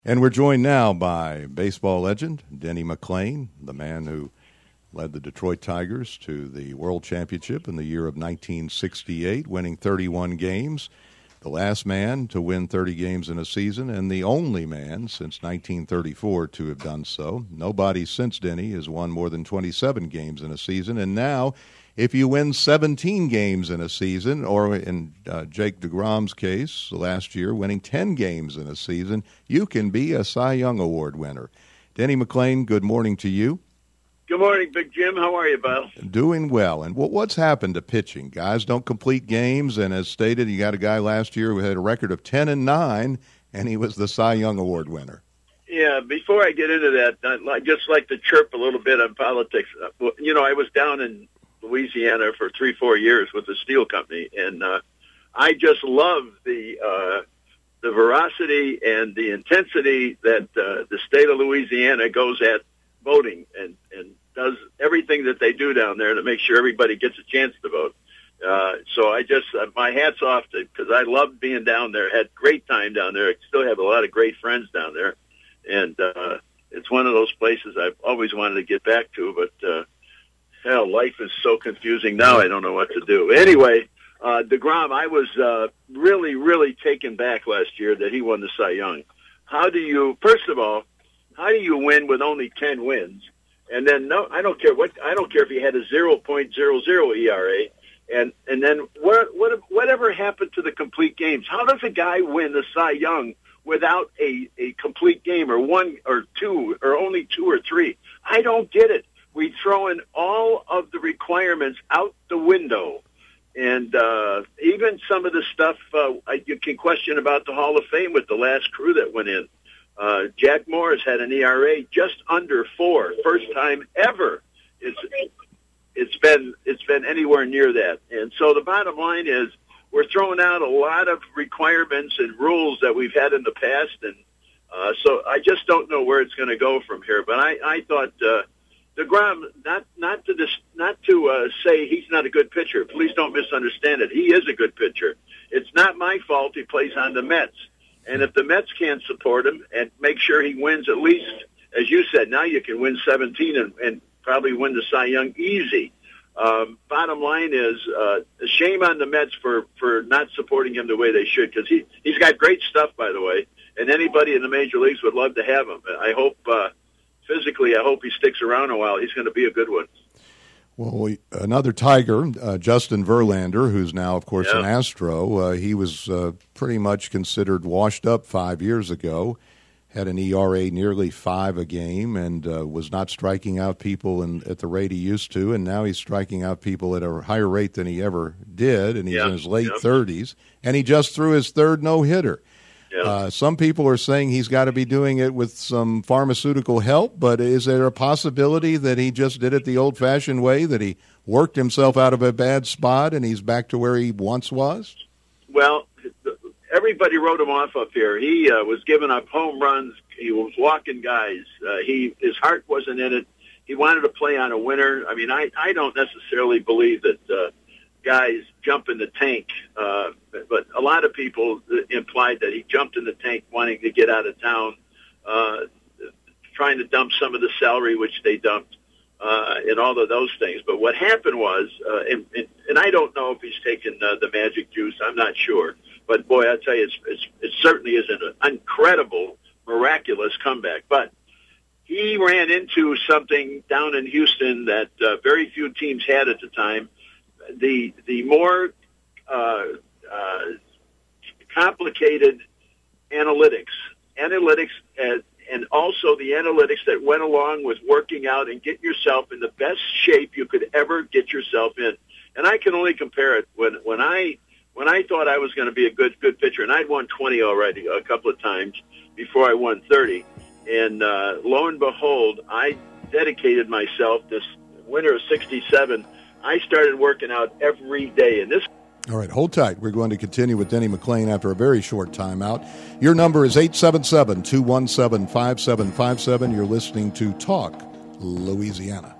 And we're joined now by baseball legend Denny McLain, the man who led the Detroit Tigers to the World Championship in the year of 1968, winning 31 games. The last man to win 30 games in a season, and the only man since 1934 to have done so. Nobody since Denny has won more than 27 games in a season, and now if you win 17 games in a season, or in Jake DeGrom's case last year, winning 10 games in a season, you can be a Cy Young Award winner. Denny McLain, good morning to you. Good morning, Big Jim. How are you, Bill? Doing well. And what's happened to pitching? Guys don't complete games, and as stated, you got a guy last year who had a record of 10-9, and he was the Cy Young Award winner. Yeah, before I get into that, I'd just like to chirp a little bit on politics. You know, I was down in Louisiana for 3-4 years with the steel company, and I just love the veracity and the intensity that the state of Louisiana goes at voting and does everything that they do down there to make sure everybody gets a chance to vote. So I just, my hat's off to, because I loved being down there, had great time down there. I still have a lot of great friends down there, and it's one of those places I've always wanted to get back to, but hell, life is so confusing now, I don't know what to do. Anyway, DeGrom, I was really, really taken back last year that he won the Cy Young. First of all, how do you win with only 10 wins? And then, no, I don't care if he had a 0.00 ERA. And then whatever happened to the complete games? How does a guy win the Cy Young without a complete game, or one or two, or only 2 or 3? I don't get it. We throw in all of the requirements out the window. And even some of the stuff you can question about the Hall of Fame with the last crew that went in. Jack Morris had an ERA just under 4, first time ever. It's been anywhere near that. And so the bottom line is we're throwing out a lot of requirements and rules that we've had in the past, and so I just don't know where it's going to go from here. But I thought DeGrom, not to say he's not a good pitcher. Please don't misunderstand it. He is a good pitcher. It's not my fault he plays on the Mets. And if the Mets can't support him and make sure he wins at least, as you said, now you can win 17 and probably win the Cy Young easy. Bottom line is, shame on the Mets for not supporting him the way they should, because he's got great stuff, by the way, and anybody in the major leagues would love to have him. I hope, physically, I hope he sticks around a while. He's going to be a good one. Well, another Tiger, Justin Verlander, who's now, of course, an Astro, he was pretty much considered washed up 5 years ago, had an ERA nearly 5 a game, and was not striking out people at the rate he used to, and now he's striking out people at a higher rate than he ever did, and he's in his late 30s, and he just threw his third no-hitter. Some people are saying he's got to be doing it with some pharmaceutical help, but is there a possibility that he just did it the old-fashioned way, that he worked himself out of a bad spot and he's back to where he once was? Well, everybody wrote him off up here. He was giving up home runs. He was walking guys. His heart wasn't in it. He wanted to play on a winner. I mean, I don't necessarily believe that guys jump in the tank, but a lot of people implied that he jumped in the tank wanting to get out of town, trying to dump some of the salary which they dumped, and all of those things. But what happened was, and I don't know if he's taken the magic juice, I'm not sure, but boy, I tell you, it certainly is an incredible, miraculous comeback. But he ran into something down in Houston that very few teams had at the time. The more complicated analytics, and also the analytics that went along with working out and getting yourself in the best shape you could ever get yourself in. And I can only compare it when I thought I was going to be a good pitcher, and I'd won 20 already a couple of times before I won 30. And lo and behold, I dedicated myself this winter of '67. I started working out every day, and this. All right, hold tight. We're going to continue with Denny McLain after a very short timeout. Your number is 877-217-5757. You're listening to Talk Louisiana.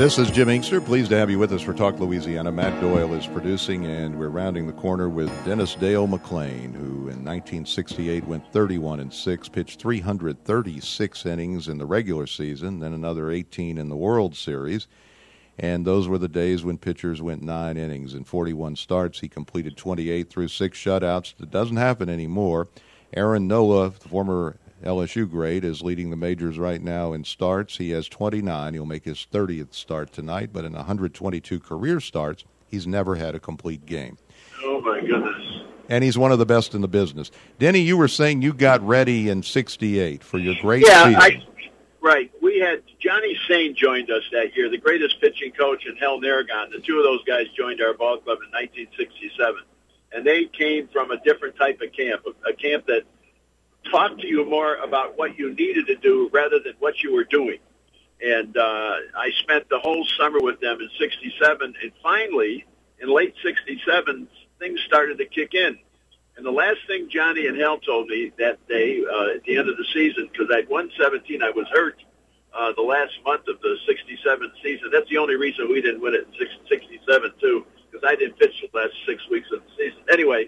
This is Jim Inkster. Pleased to have you with us for Talk Louisiana. Matt Doyle is producing, and we're rounding the corner with Dennis Dale McClain, who in 1968 went 31-6, pitched 336 innings in the regular season, then another 18 in the World Series. And those were the days when pitchers went 9 innings in 41 starts. He completed 28 through 6 shutouts. That doesn't happen anymore. Aaron Nola, the former LSU great, is leading the majors right now in starts. He has 29. He'll make his 30th start tonight, but in 122 career starts, he's never had a complete game. Oh, my goodness. And he's one of the best in the business. Denny, you were saying you got ready in 68 for your great season. Right. We had Johnny Sain joined us that year, the greatest pitching coach, and Hal Narragon. The two of those guys joined our ball club in 1967. And they came from a different type of camp, a camp that talked to you more about what you needed to do rather than what you were doing. And I spent the whole summer with them in 67. And finally, in late 67, things started to kick in. And the last thing Johnny and Hal told me that day at the end of the season, because I'd won 17, I was hurt the last month of the 67 season. That's the only reason we didn't win it in 67, too, because I didn't pitch the last 6 weeks of the season. Anyway,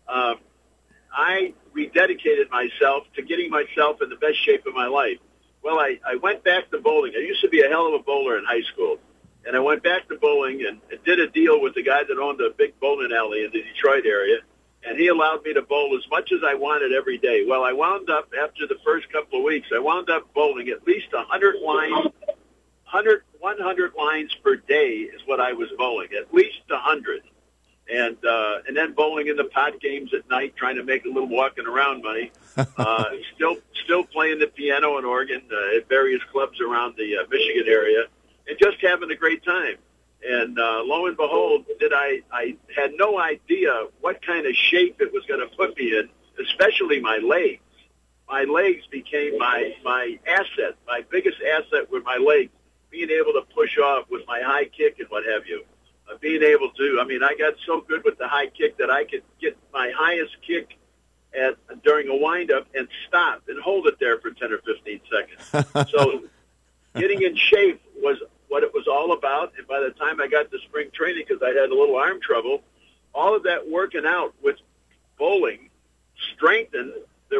I rededicated myself to getting myself in the best shape of my life. Well, I went back to bowling. I used to be a hell of a bowler in high school. And I went back to bowling and did a deal with the guy that owned a big bowling alley in the Detroit area. And he allowed me to bowl as much as I wanted every day. Well, I wound up, after the first couple of weeks, I wound up bowling at least 100 lines, 100 lines per day is what I was bowling, at least 100. And then bowling in the pot games at night, trying to make a little walking around money. Still playing the piano and organ at various clubs around the Michigan area, and just having a great time. And lo and behold, I had no idea what kind of shape it was going to put me in, especially my legs. My legs became my asset. My biggest asset were my legs, being able to push off with my high kick and what have you. Being able to, I got so good with the high kick that I could get my highest kick during a windup and stop and hold it there for 10 or 15 seconds. So getting in shape was what it was all about. And by the time I got to spring training, because I had a little arm trouble, all of that working out with bowling strengthened the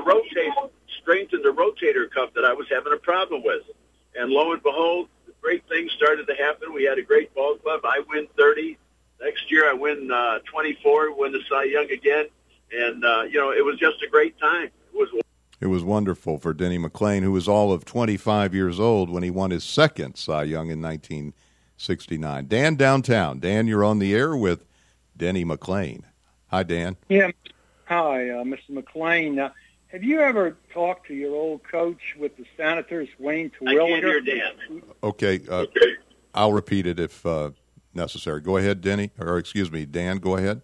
rotator cuff that I was having a problem with. And lo and behold, great things started to happen. We had a great ball club. I win 30. Next year I win 24, win the Cy Young again. And, it was just a great time. It was wonderful for Denny McClain, who was all of 25 years old when he won his second Cy Young in 1969. Dan downtown. Dan, you're on the air with Denny McClain. Hi, Dan. Yeah. Hi, Mr. McClain. Have you ever talked to your old coach with the Senators, Wayne Terwilliger? I can't hear Dan. Okay. I'll repeat it if necessary. Go ahead, Dan. Go ahead.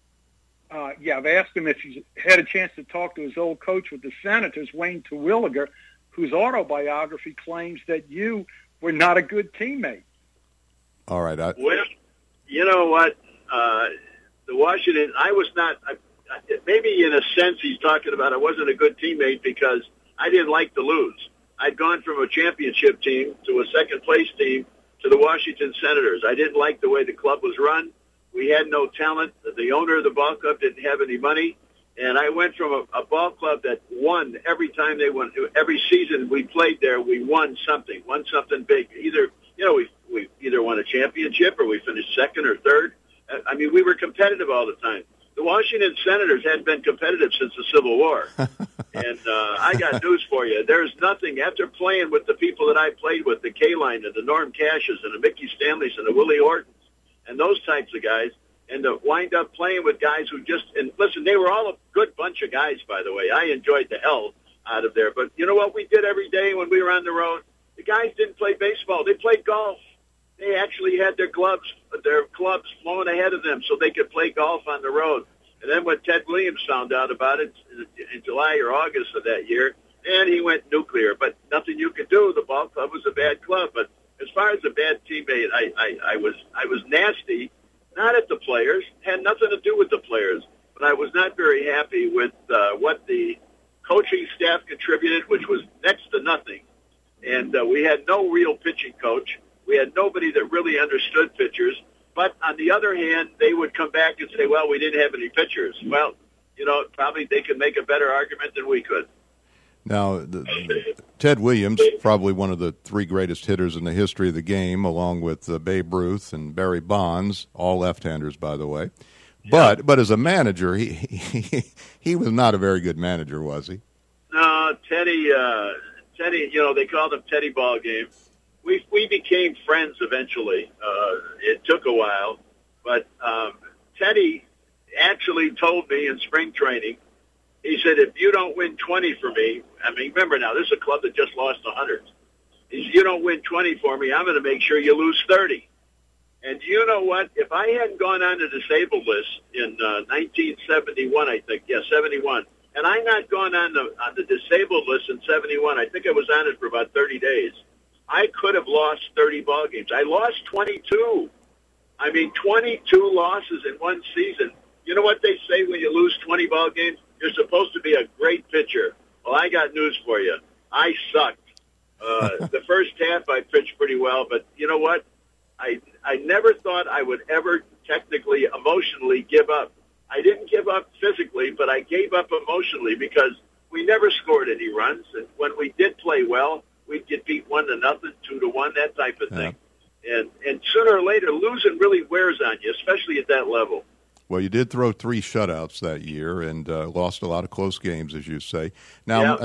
I've asked him if he's had a chance to talk to his old coach with the Senators, Wayne Terwilliger, whose autobiography claims that you were not a good teammate. All right. Well, you know what? The Washington, I was not, maybe in a sense he's talking about I wasn't a good teammate because I didn't like to lose. I'd gone from a championship team to a second-place team to the Washington Senators. I didn't like the way the club was run. We had no talent. The owner of the ball club didn't have any money. And I went from a ball club that won every time they won. Every season we played there, we won something big. We either won a championship or we finished second or third. We were competitive all the time. The Washington Senators hadn't been competitive since the Civil War. And I got news for you. There's nothing, after playing with the people that I played with, the K-Line and the Norm Cashes and the Mickey Stanleys and the Willie Hortons and those types of guys, and to wind up playing with guys who and listen, they were all a good bunch of guys, by the way. I enjoyed the hell out of there. But you know what we did every day when we were on the road? The guys didn't play baseball. They played golf. They actually had their clubs flowing ahead of them so they could play golf on the road. And then when Ted Williams found out about it in July or August of that year, and he went nuclear. But nothing you could do. The ball club was a bad club. But as far as a bad teammate, I was nasty, not at the players, had nothing to do with the players. But I was not very happy with what the coaching staff contributed, which was next to nothing. And we had no real pitching coach. We had nobody that really understood pitchers. But on the other hand, they would come back and say, well, we didn't have any pitchers. Well, probably they could make a better argument than we could. Now, Ted Williams, probably one of the three greatest hitters in the history of the game, along with Babe Ruth and Barry Bonds, all left-handers, by the way. Yeah. But as a manager, he was not a very good manager, was he? No, Teddy, they called him Teddy Ball Game. We became friends eventually. It took a while, but Teddy actually told me in spring training, he said, if you don't win 20 for me, I mean, remember now, this is a club that just lost 100. He said, you don't win 20 for me, I'm going to make sure you lose 30. And you know what? If I hadn't gone on the disabled list in 1971, I think, 71, and I not gone on the disabled list in 71, I think I was on it for about 30 days, I could have lost 30 ball games. I lost 22. I mean, 22 losses in one season. You know what they say when you lose 20 ball games? You're supposed to be a great pitcher. Well, I got news for you. I sucked. The first half I pitched pretty well, but you know what? I never thought I would ever technically, emotionally give up. I didn't give up physically, but I gave up emotionally because we never scored any runs. And when we did play well, we'd get beat 1-0, 2-1, that type of thing. And sooner or later, losing really wears on you, especially at that level. Well, you did throw 3 shutouts that year and lost a lot of close games, as you say. Now,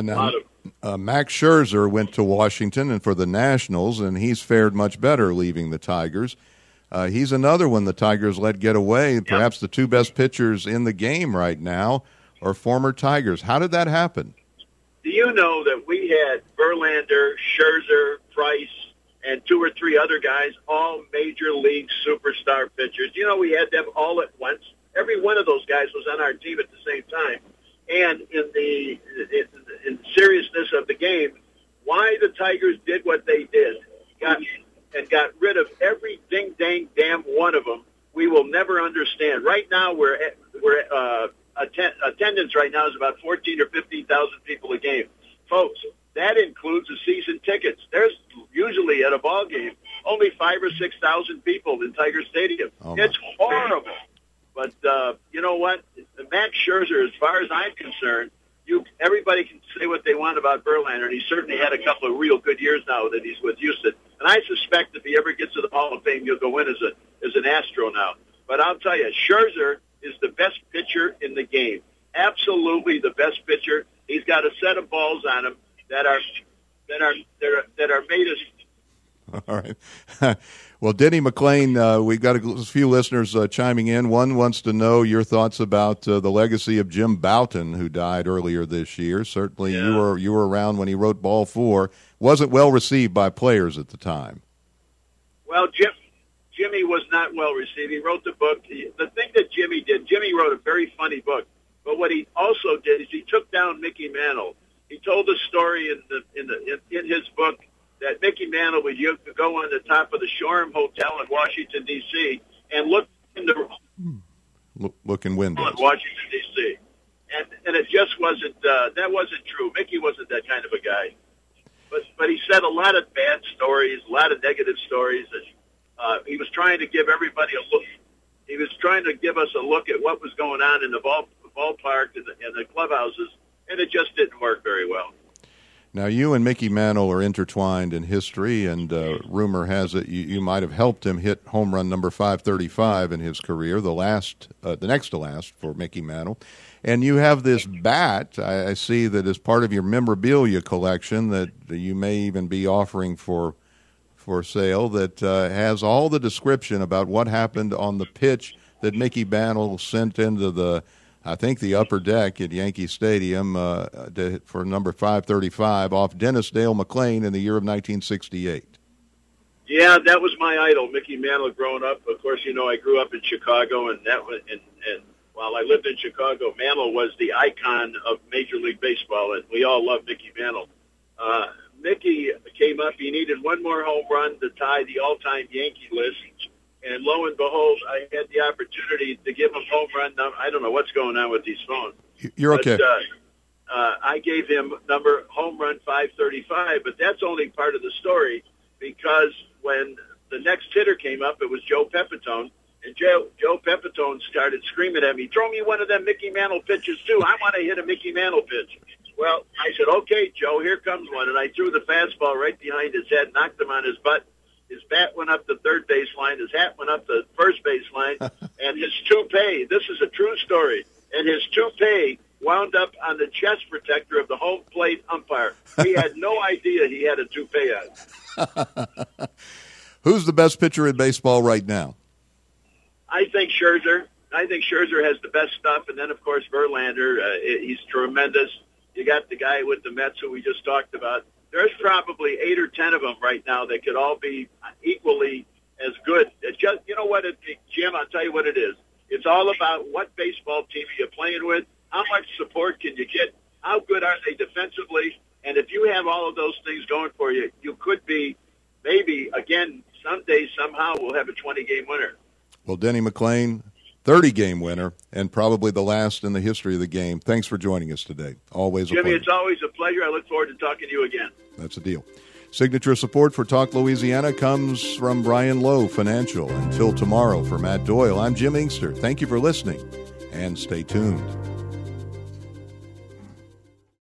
Max Scherzer went to Washington and for the Nationals, and he's fared much better leaving the Tigers. He's another one the Tigers let get away. Yep. Perhaps the 2 best pitchers in the game right now are former Tigers. How did that happen? Do you know that we had Verlander, Scherzer, Price, and 2 or 3 other guys, all major league superstar pitchers? You know, we had them all at once. Every one of those guys was on our team at the same time. And in the seriousness of the game, why the Tigers did what they did, got rid of every ding-dang damn one of them, we will never understand. Right now, attendance right now is about 14 or 15,000 people a game. Folks, that includes the season tickets. There's usually at a ball game only 5,000 or 6,000 people in Tiger Stadium. It's horrible. But you know what? Max Scherzer, as far as I'm concerned, everybody can say what they want about Verlander, and he certainly had a couple of real good years now that he's with Houston. And I suspect if he ever gets to the Hall of Fame, he'll go in as an Astro now. But I'll tell you, Scherzer is the best pitcher in the game. Absolutely the best pitcher. He's got a set of balls on him that are made of. All right. Well, Denny McLain, we've got a few listeners chiming in. One wants to know your thoughts about the legacy of Jim Bouton, who died earlier this year. Certainly, you were around when he wrote Ball 4. Wasn't well received by players at the time. Well, Jimmy was not well received. He wrote the book. The thing that Jimmy wrote a very funny book. But what he also did is he took down Mickey Mantle. He told the story in his book that Mickey Mantle would go on the top of the Shoreham Hotel in Washington, D.C., and look in windows in Washington, D.C. And it just wasn't that wasn't true. Mickey wasn't that kind of a guy. But he said a lot of bad stories, a lot of negative stories. And he was trying to give everybody a look. He was trying to give us a look at what was going on in the ballpark and the clubhouses, and it just didn't work very well. Now, you and Mickey Mantle are intertwined in history, and rumor has it you might have helped him hit home run number 535 in his career, the next to last for Mickey Mantle. And you have this bat, I see, that is part of your memorabilia collection that you may even be offering for sale, that has all the description about what happened on the pitch that Mickey Mantle sent into the upper deck at Yankee Stadium for number 535 off Dennis Dale McLain in the year of 1968. Yeah, that was my idol, Mickey Mantle, growing up. Of course, you know, I grew up in Chicago, and while I lived in Chicago, Mantle was the icon of Major League Baseball, and we all loved Mickey Mantle. Mickey came up. He needed one more home run to tie the all-time Yankee list. And lo and behold, I had the opportunity to give him home run. I don't know what's going on with these phones. You're okay. I gave him home run 535, but that's only part of the story, because when the next hitter came up. It was Joe Pepitone. And Joe Pepitone started screaming at me, throw me one of them Mickey Mantle pitches, too. I want to hit a Mickey Mantle pitch. Well, I said, okay, Joe, here comes one. And I threw the fastball right behind his head, knocked him on his butt. His bat went up the third baseline. His hat went up the first baseline. And his toupee, this is a true story, and his toupee wound up on the chest protector of the home plate umpire. He had no idea he had a toupee on. Who's the best pitcher in baseball right now? I think Scherzer. I think Scherzer has the best stuff, and then, of course, Verlander. He's tremendous. You got the guy with the Mets who we just talked about. There's probably 8 or 10 of them right now that could all be equally as good. It's just, you know what, Jim, I'll tell you what it is. It's all about what baseball team are you playing with, how much support can you get, how good are they defensively, and if you have all of those things going for you, you could be maybe, again, someday, somehow, we'll have a 20-game winner. Well, Denny McLain, 30-game winner, and probably the last in the history of the game. Thanks for joining us today. Always a pleasure. Jimmy, it's always a pleasure. I look forward to talking to you again. That's a deal. Signature support for Talk Louisiana comes from Brian Lowe Financial. Until tomorrow, for Matt Doyle, I'm Jim Inkster. Thank you for listening, and stay tuned.